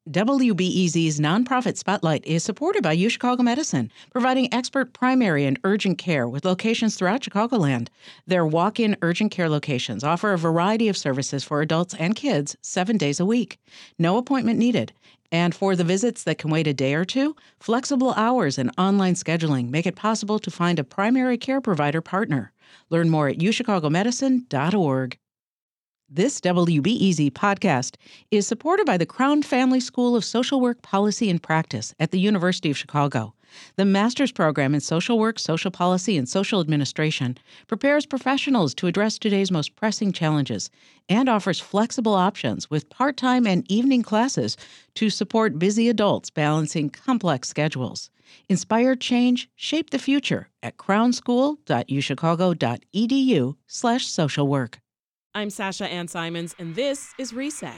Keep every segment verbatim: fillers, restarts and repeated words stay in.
W B E Z's nonprofit Spotlight is supported by UChicago Medicine, providing expert primary and urgent care with locations throughout Chicagoland. Their walk-in urgent care locations offer a variety of services for adults and kids seven days a week. No appointment needed. And for the visits that can wait a day or two, flexible hours and online scheduling make it possible to find a primary care provider partner. Learn more at u chicago medicine dot org. This W B E Z podcast is supported by the Crown Family School of Social Work Policy and Practice at the University of Chicago. The master's program in social work, social policy, and social administration prepares professionals to address today's most pressing challenges and offers flexible options with part-time and evening classes to support busy adults balancing complex schedules. Inspire change, shape the future at crownschool dot u chicago dot e d u slash social work. I'm Sasha Ann Simons, and this is Reset.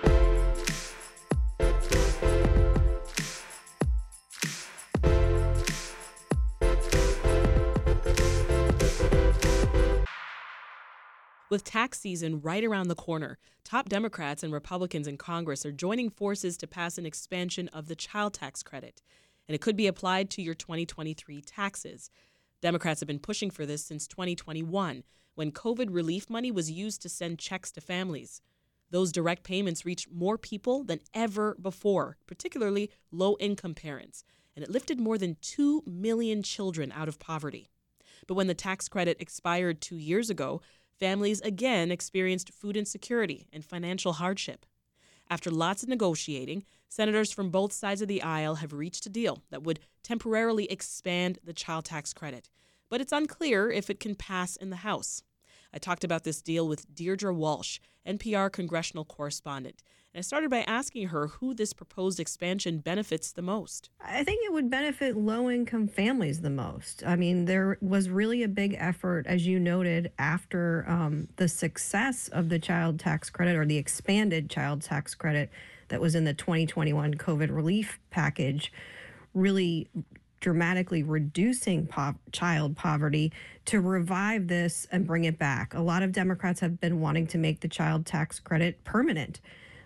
With tax season right around the corner, top Democrats and Republicans in Congress are joining forces to pass an expansion of the child tax credit, and it could be applied to your twenty twenty-three taxes. Democrats have been pushing for this since twenty twenty-one, when COVID relief money was used to send checks to families. Those direct payments reached more people than ever before, particularly low-income parents, and it lifted more than two million children out of poverty. But when the tax credit expired two years ago, families again experienced food insecurity and financial hardship. After lots of negotiating, senators from both sides of the aisle have reached a deal that would temporarily expand the child tax credit, but it's unclear if it can pass in the House. I talked about this deal with Deirdre Walsh, N P R congressional correspondent, and I started by asking her who this proposed expansion benefits the most. I think it would benefit low-income families the most. I mean, there was really a big effort, as you noted, after um, the success of the child tax credit or the expanded child tax credit that was in the twenty twenty-one COVID relief package, really dramatically reducing po- child poverty, to revive this and bring it back. A lot of Democrats have been wanting to make the child tax credit permanent.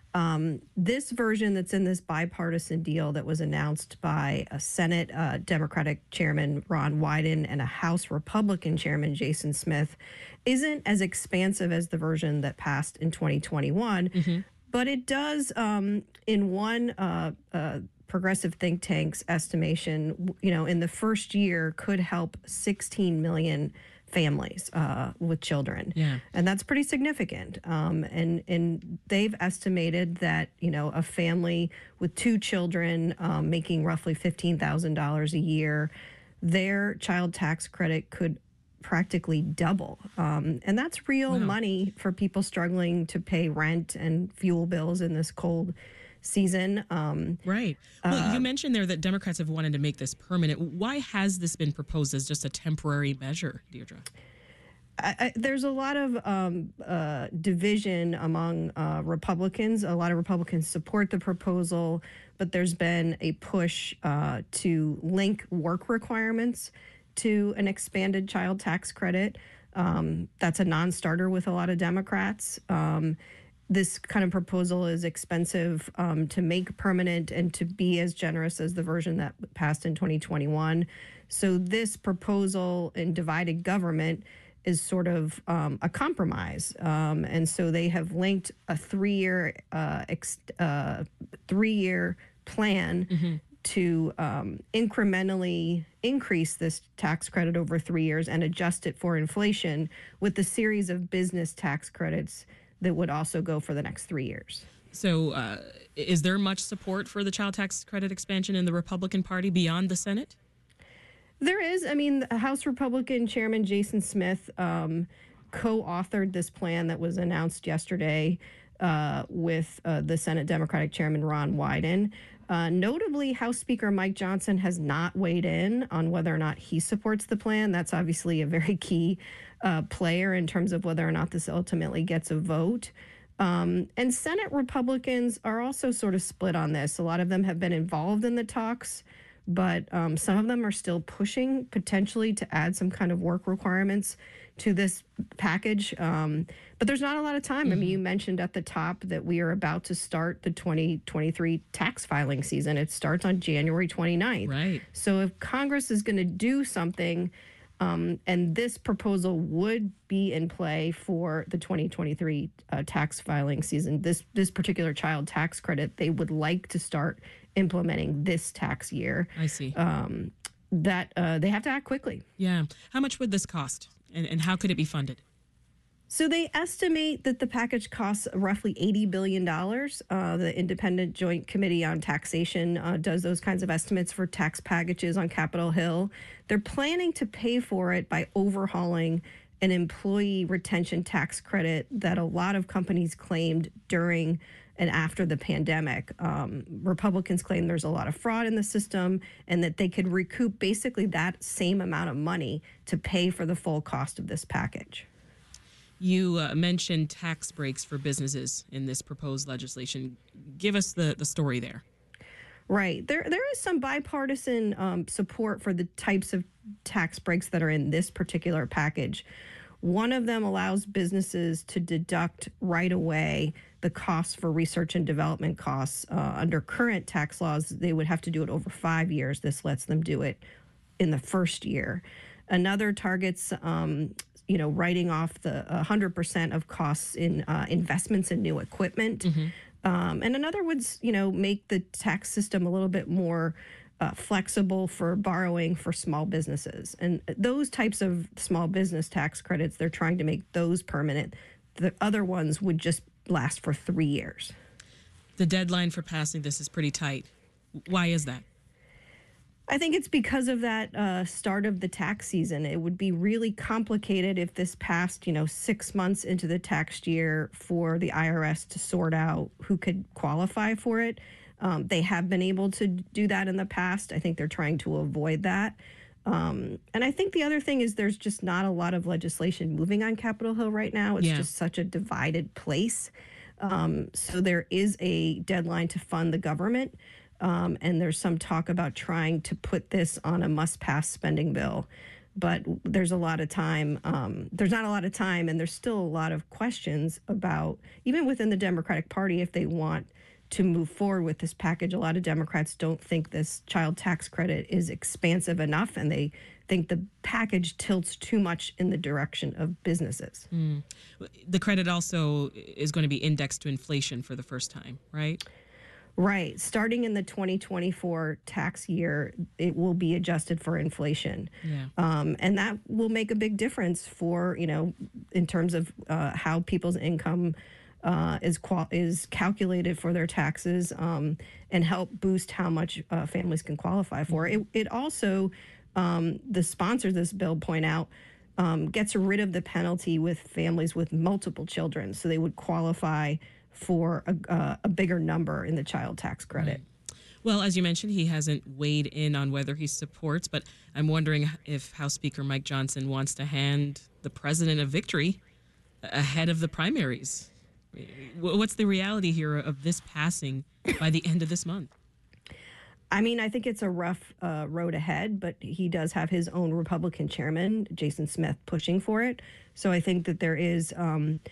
Um, this version that's in this bipartisan deal that was announced by a Senate uh, Democratic Chairman Ron Wyden and a House Republican Chairman Jason Smith isn't as expansive as the version that passed in twenty twenty-one, mm-hmm. but it does, um, in one uh, uh, progressive think tank's estimation, you know, in the first year could help sixteen million families uh, with children. Yeah. And that's pretty significant. Um, and, and they've estimated that, you know, a family with two children um, making roughly fifteen thousand dollars a year, their child tax credit could practically double. Um, and that's real wow. money for people struggling to pay rent and fuel bills in this cold season. Um, right. Well, uh, you mentioned there that Democrats have wanted to make this permanent. Why has this been proposed as just a temporary measure, Deirdre? I, I, there's a lot of um, uh, division among uh, Republicans. A lot of Republicans support the proposal, but there's been a push uh, to link work requirements to an expanded child tax credit. Um, that's a non-starter with a lot of Democrats. Um, This kind of proposal is expensive um, to make permanent and to be as generous as the version that passed in twenty twenty-one. So this proposal in divided government is sort of um, a compromise. Um, and so they have linked a three-year uh, ex- uh, three-year plan mm-hmm. to um, incrementally increase this tax credit over three years and adjust it for inflation with the series of business tax credits that would also go for the next three years. So uh, is there much support for the child tax credit expansion in the Republican Party beyond the Senate? There is. I mean, House Republican Chairman Jason Smith um, co-authored this plan that was announced yesterday uh, with uh, the Senate Democratic Chairman Ron Wyden. Uh, notably, House Speaker Mike Johnson has not weighed in on whether or not he supports the plan. That's obviously a very key uh, player in terms of whether or not this ultimately gets a vote. Um, and Senate Republicans are also sort of split on this. A lot of them have been involved in the talks, but um, some of them are still pushing potentially to add some kind of work requirements to this package. Um, but there's not a lot of time. Mm-hmm. I mean, you mentioned at the top that we are about to start the twenty twenty-three tax filing season. It starts on January twenty-ninth. Right. So if Congress is going to do something, um, and this proposal would be in play for the twenty twenty-three uh, tax filing season, this this particular child tax credit, they would like to start implementing this tax year. I see. Um, that uh, they have to act quickly. Yeah. How much would this cost, and, and how could it be funded? So they estimate that the package costs roughly eighty billion dollars. Uh, the Independent Joint Committee on Taxation uh, does those kinds of estimates for tax packages on Capitol Hill. They're planning to pay for it by overhauling an employee retention tax credit that a lot of companies claimed during and after the pandemic. Um, Republicans claim there's a lot of fraud in the system and that they could recoup basically that same amount of money to pay for the full cost of this package. You uh, mentioned tax breaks for businesses in this proposed legislation. Give us the, the story there. Right. There, there is some bipartisan um, support for the types of tax breaks that are in this particular package. One of them allows businesses to deduct right away the costs for research and development costs. Uh, under current tax laws, they would have to do it over five years. This lets them do it in the first year. Another targets, um, you know, writing off the one hundred percent of costs in uh, investments in new equipment. Mm-hmm. Um, and another would, you know, make the tax system a little bit more Uh, flexible for borrowing for small businesses. And those types of small business tax credits, they're trying to make those permanent. The other ones would just last for three years. The deadline for passing this is pretty tight. Why is that? I think it's because of that uh, start of the tax season. It would be really complicated if this passed, you know, six months into the tax year for the I R S to sort out who could qualify for it. Um, they have been able to do that in the past. I think they're trying to avoid that. Um, and I think the other thing is there's just not a lot of legislation moving on Capitol Hill right now. It's yeah. just such a divided place. Um, so there is a deadline to fund the government. Um, and there's some talk about trying to put this on a must-pass spending bill. But there's a lot of time. Um, there's not a lot of time, and there's still a lot of questions about, even within the Democratic Party, if they want to move forward with this package. A lot of Democrats don't think this child tax credit is expansive enough, and they think the package tilts too much in the direction of businesses. Mm. The credit also is going to be indexed to inflation for the first time, right? Right. Starting in the twenty twenty-four tax year, it will be adjusted for inflation. Yeah. Um, and that will make a big difference for, you know, in terms of uh, how people's income Uh, is qual- is calculated for their taxes, um, and help boost how much uh, families can qualify for. It, it also, um, the sponsors of this bill point out, um, gets rid of the penalty with families with multiple children, so they would qualify for a, uh, a bigger number in the child tax credit. Right. Well, as you mentioned, he hasn't weighed in on whether he supports, but I'm wondering if House Speaker Mike Johnson wants to hand the president a victory ahead of the primaries. What's the reality here of this passing by the end of this month? I mean, I think it's a rough uh, road ahead, but he does have his own Republican chairman, Jason Smith, pushing for it. So I think that there is um,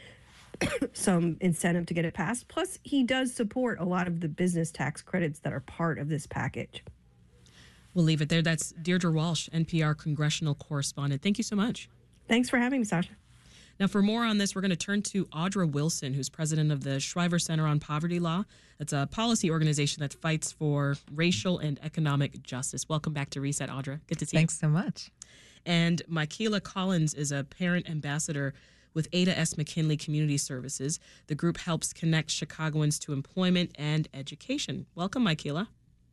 some incentive to get it passed. Plus, he does support a lot of the business tax credits that are part of this package. We'll leave it there. That's Deirdre Walsh, N P R congressional correspondent. Thank you so much. Thanks for having me, Sasha. Now, for more on this, we're going to turn to Audra Wilson, who's president of the Shriver Center on Poverty Law. That's a policy organization that fights for racial and economic justice. Welcome back to Reset, Audra. Good to see Thanks you. Thanks so much. And Michaela Collins is a parent ambassador with Ada S. McKinley Community Services. The group helps connect Chicagoans to employment and education. Welcome, Michaela.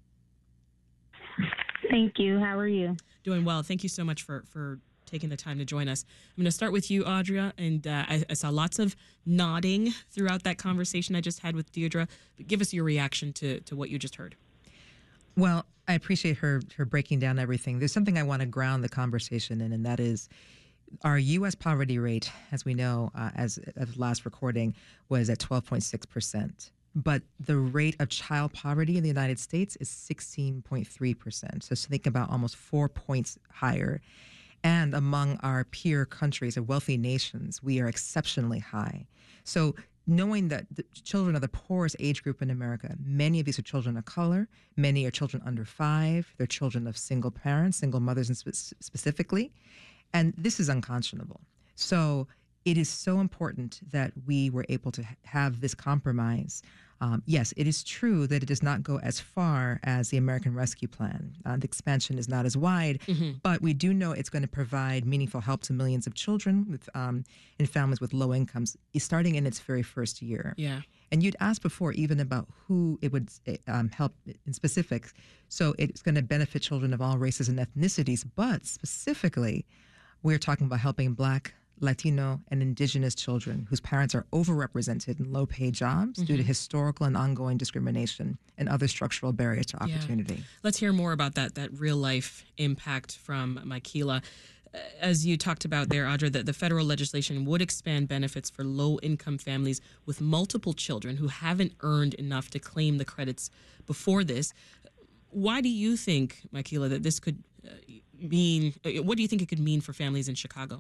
Thank you. How are you? Doing well. Thank you so much for, for taking the time to join us. I'm going to start with you, Audra, and uh, I, I saw lots of nodding throughout that conversation I just had with Deirdre. But give us your reaction to, to what you just heard. Well, I appreciate her her breaking down everything. There's something I want to ground the conversation in, and that is our U S poverty rate, as we know, uh, as of last recording, was at twelve point six percent. But the rate of child poverty in the United States is sixteen point three percent. So, so think about almost four points higher. And among our peer countries or wealthy nations, we are exceptionally high. So knowing that the children are the poorest age group in America, many of these are children of color, many are children under five, they're children of single parents, single mothers and spe- specifically, and this is unconscionable. So it is so important that we were able to have this compromise. Um, yes, it is true that it does not go as far as the American Rescue Plan. Uh, the expansion is not as wide, mm-hmm. but we do know it's going to provide meaningful help to millions of children with, um, in families with low incomes, starting in its very first year. Yeah. And you'd asked before even about who it would um, help in specifics. So it's going to benefit children of all races and ethnicities, but specifically, we're talking about helping Black, Latino, and Indigenous children whose parents are overrepresented in low-paid jobs mm-hmm. due to historical and ongoing discrimination and other structural barriers to opportunity. Yeah. Let's hear more about that that real-life impact from Michaela. As you talked about there, Audra, that the federal legislation would expand benefits for low-income families with multiple children who haven't earned enough to claim the credits before this. Why do you think, Michaela, that this could uh, mean, what do you think it could mean for families in Chicago?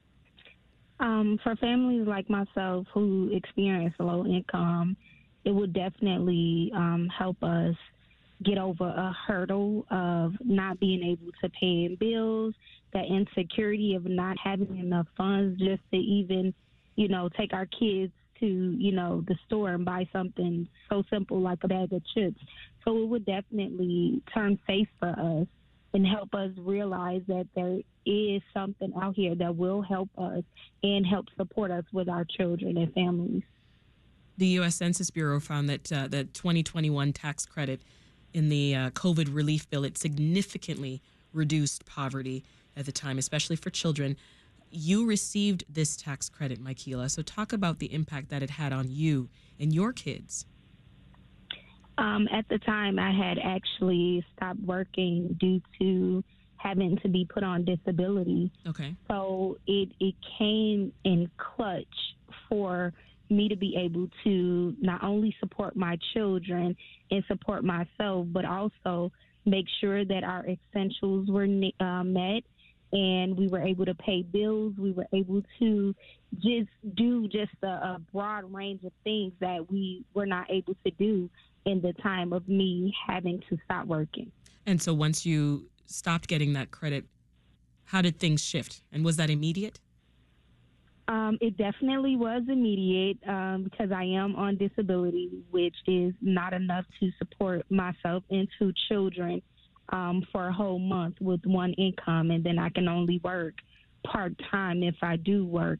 Um, for families like myself who experience low income, it would definitely um, help us get over a hurdle of not being able to pay in bills, that insecurity of not having enough funds just to even, you know, take our kids to, you know, the store and buy something so simple like a bag of chips. So it would definitely turn safe for us and help us realize that there is something out here that will help us and help support us with our children and families. The U S Census Bureau found that uh, the twenty twenty-one tax credit in the uh, COVID relief bill, it significantly reduced poverty at the time, especially for children. You received this tax credit, Michaela, so talk about the impact that it had on you and your kids. Um, at the time, I had actually stopped working due to having to be put on disability. Okay. So it, it came in clutch for me to be able to not only support my children and support myself, but also make sure that our essentials were uh, met and we were able to pay bills. We were able to just do just a, a broad range of things that we were not able to do in the time of me having to stop working. And so once you stopped getting that credit, how did things shift? And was that immediate? Um, it definitely was immediate um, because I am on disability, which is not enough to support myself and two children um, for a whole month with one income, and then I can only work part-time if I do work.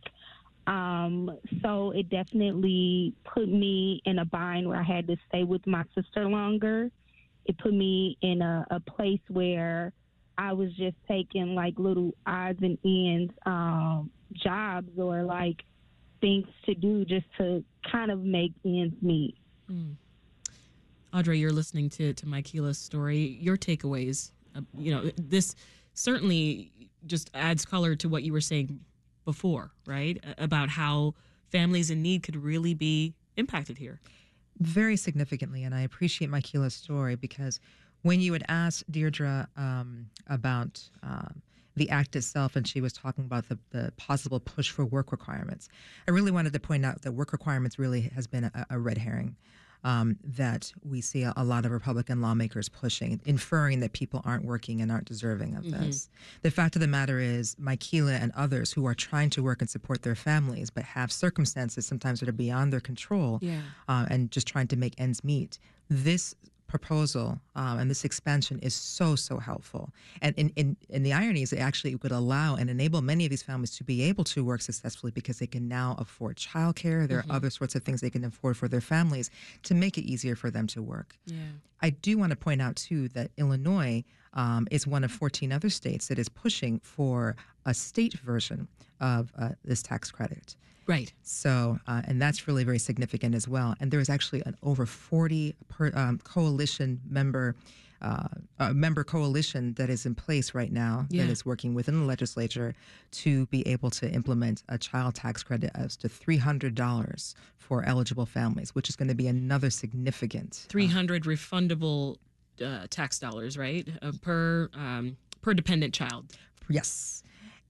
Um, so it definitely put me in a bind where I had to stay with my sister longer. It put me in a, a place where I was just taking like little odds and ends um, jobs or like things to do just to kind of make ends meet. Mm. Audra, you're listening to, to Michaela's story. Your takeaways, uh, you know, this certainly just adds color to what you were saying before, right? About how families in need could really be impacted here. Very significantly, and I appreciate Michaela's story because when you had asked Deirdre um, about um, the act itself, and she was talking about the, the possible push for work requirements, I really wanted to point out that work requirements really has been a, a red herring. Um, that we see a, a lot of Republican lawmakers pushing, inferring that people aren't working and aren't deserving of Mm-hmm. this. The fact of the matter is, Michaela and others who are trying to work and support their families, but have circumstances sometimes that are beyond their control, Yeah. uh, and just trying to make ends meet. This proposal um, and this expansion is so, so helpful. And in, in, in the irony is it actually would allow and enable many of these families to be able to work successfully because they can now afford childcare. There Mm-hmm. are other sorts of things they can afford for their families to make it easier for them to work. Yeah. I do want to point out, too, that Illinois um, is one of fourteen other states that is pushing for a state version of uh, this tax credit. Right. So, uh, and that's really very significant as well. And there is actually an over forty per, um, coalition member, uh, uh, member coalition that is in place right now Yeah. that is working within the legislature to be able to implement a child tax credit as to three hundred dollars for eligible families, which is going to be another significant. three hundred refundable uh, tax dollars, right? Uh, per um, per dependent child. Yes.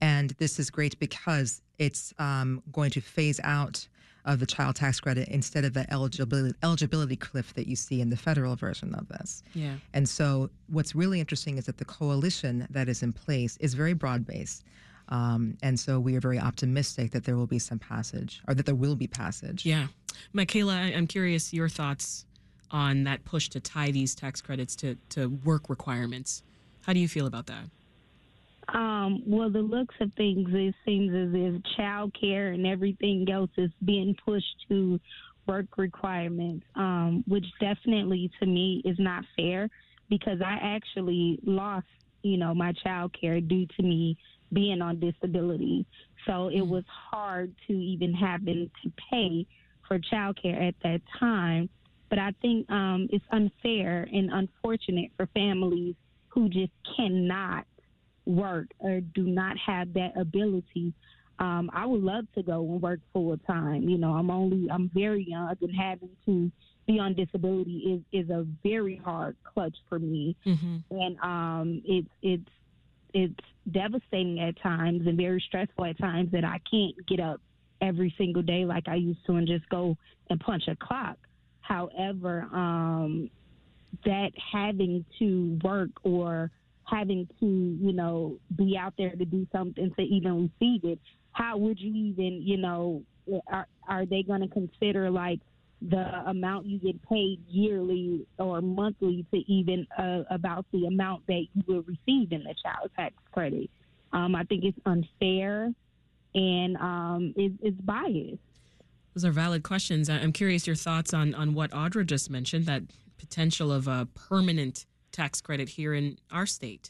And this is great because it's um, going to phase out of the child tax credit instead of the eligibility eligibility cliff that you see in the federal version of this. Yeah. And so what's really interesting is that the coalition that is in place is very broad-based. Um, and so we are very optimistic that there will be some passage, or that there will be passage. Yeah. Michaela, I- I'm curious your thoughts on that push to tie these tax credits to, to work requirements. How do you feel about that? Um, well, the looks of things, it seems as if child care and everything else is being pushed to work requirements, um, which definitely to me is not fair, because I actually lost, you know, my child care due to me being on disability. So it was hard to even having to pay for child care at that time. But I think um, it's unfair and unfortunate for families who just cannot work or do not have that ability. Um, I would love to go and work full time. You know, I'm only, I'm very young, and having to be on disability is, is a very hard clutch for me. Mm-hmm. And um, it's, it's, it's devastating at times and very stressful at times that I can't get up every single day like I used to and just go and punch a clock. However, um, that having to work or having to, you know, be out there to do something to even receive it, how would you even, you know, are, are they going to consider like the amount you get paid yearly or monthly to even uh, about the amount that you will receive in the child tax credit? Um, I think it's unfair and um, it, it's biased. Those are valid questions. I- I'm curious your thoughts on, on what Audra just mentioned, that potential of a permanent tax credit here in our state.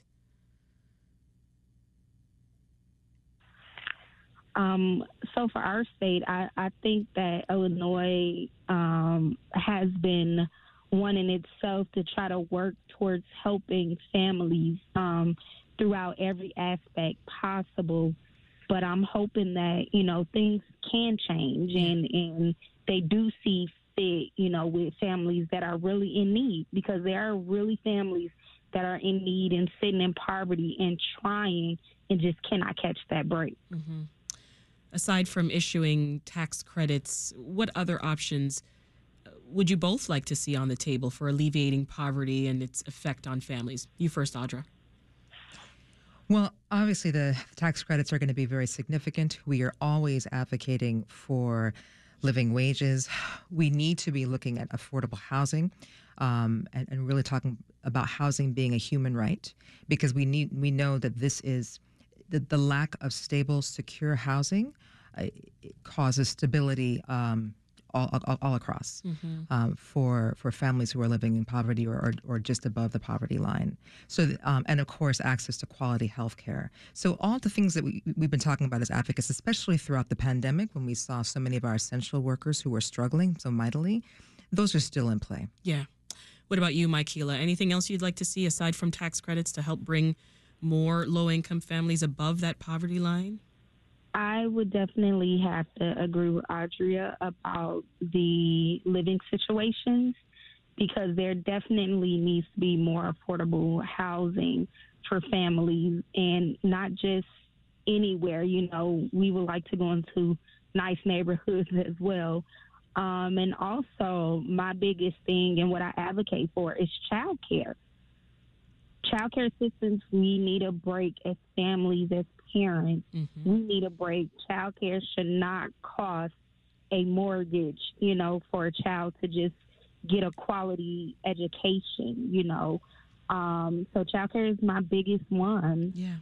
Um, so for our state, I, I think that Illinois um, has been one in itself to try to work towards helping families um, throughout every aspect possible. But I'm hoping that, you know, things can change and, and they do see fit, you know, with families that are really in need, because there are really families that are in need and sitting in poverty and trying and just cannot catch that break. Mm-hmm. Aside from issuing tax credits, what other options would you both like to see on the table for alleviating poverty and its effect on families? You first, Audra. Well, obviously the tax credits are going to be very significant. We are always advocating for living wages. We need to be looking at affordable housing um, and, and really talking about housing being a human right, because we need we know that this is the, the lack of stable, secure housing uh, causes stability um, all, all, all across Mm-hmm. um, for for families who are living in poverty or, or, or just above the poverty line. So, um, and of course, access to quality health care. So all the things that we, we've been talking about as advocates, especially throughout the pandemic when we saw so many of our essential workers who were struggling so mightily, those are still in play. Yeah. What about you, Michaela? Anything else you'd like to see aside from tax credits to help bring more low-income families above that poverty line? I would definitely have to agree with Audria about the living situations, because there definitely needs to be more affordable housing for families, and not just anywhere. You know, we would like to go into nice neighborhoods as well. Um, and also, my biggest thing and what I advocate for is child care. Child care assistance, we need a break as families, as parents. Mm-hmm. We need a break. Child care should not cost a mortgage, you know, for a child to just get a quality education, you know. Um, so child care is my biggest one. Yeah.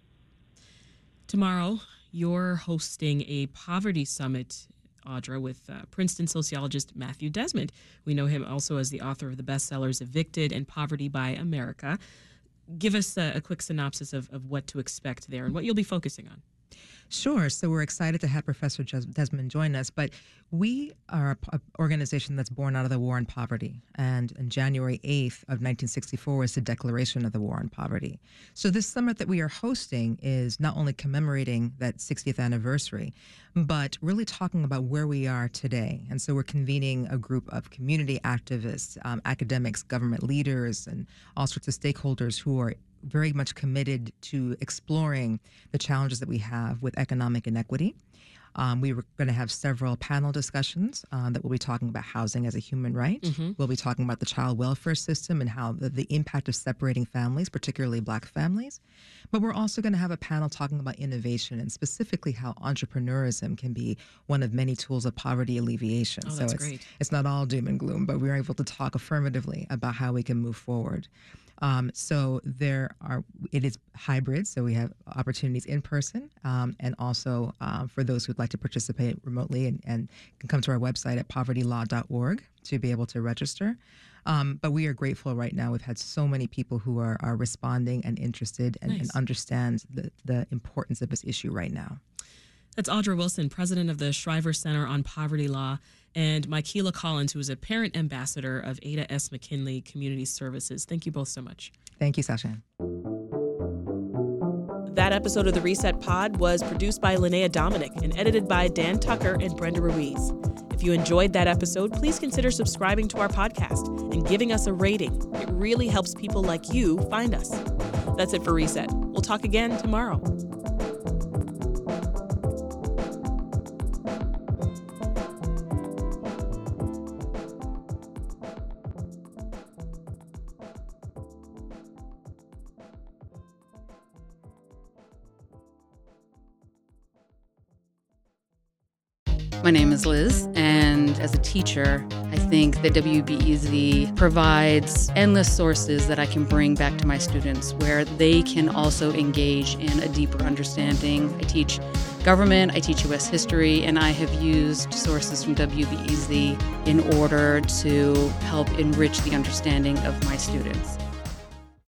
Tomorrow, you're hosting a poverty summit, Audra, with uh, Princeton sociologist Matthew Desmond. We know him also as the author of the bestsellers Evicted and Poverty by America. Give us a, a quick synopsis of, of what to expect there and what you'll be focusing on. Sure. So we're excited to have Professor Desmond join us, but we are an organization that's born out of the war on poverty. And on January eighth of nineteen sixty-four was the declaration of the war on poverty. So this summit that we are hosting is not only commemorating that sixtieth anniversary, but really talking about where we are today. And so we're convening a group of community activists, um, academics, government leaders, and all sorts of stakeholders who are very much committed to exploring the challenges that we have with economic inequity. Um, we were going to have several panel discussions uh, that will be talking about housing as a human right. Mm-hmm. We'll be talking about the child welfare system and how the, the impact of separating families, particularly Black families. But we're also going to have a panel talking about innovation and specifically how entrepreneurism can be one of many tools of poverty alleviation. Oh, so that's it's, great. It's not all doom and gloom, but we're able to talk affirmatively about how we can move forward. Um, so there are, it is hybrid, so we have opportunities in person um, and also um, for those who'd like to participate remotely and, and can come to our website at poverty law dot org to be able to register. Um, but we are grateful right now. We've had so many people who are, are responding and interested and, Nice. and understand the, the importance of this issue right now. That's Audra Wilson, president of the Shriver Center on Poverty Law, and Michaela Collins, who is a parent ambassador of Ada S. McKinley Community Services. Thank you both so much. Thank you, Sasha. That episode of the Reset Pod was produced by Linnea Dominic and edited by Dan Tucker and Brenda Ruiz. If you enjoyed that episode, please consider subscribing to our podcast and giving us a rating. It really helps people like you find us. That's it for Reset. We'll talk again tomorrow. My name is Liz, and as a teacher, I think that W B E Z provides endless sources that I can bring back to my students where they can also engage in a deeper understanding. I teach government, I teach U S history, and I have used sources from W B E Z in order to help enrich the understanding of my students.